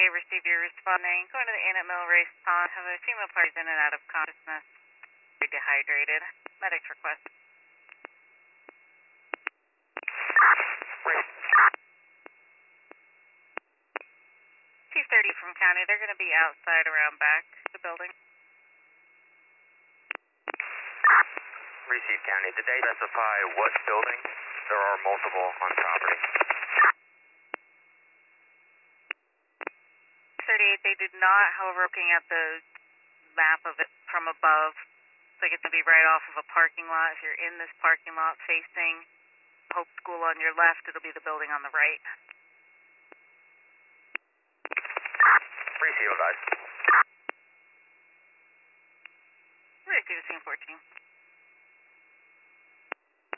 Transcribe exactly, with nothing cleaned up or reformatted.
receive your responding. Going to the Inn at Mill Race Pond. Have a female parties in and out of consciousness. Very dehydrated. Medics request. two thirty from county. They're going to be outside around back the building. Receive county. Did they specify what building? There are multiple on property. thirty-eight, they did not, however, looking at the map of it from above, it's like it's going to be right off of a parking lot. If you're in this parking lot facing Hope School on your left, it'll be the building on the right. Receive, guys. Receive scene fourteen.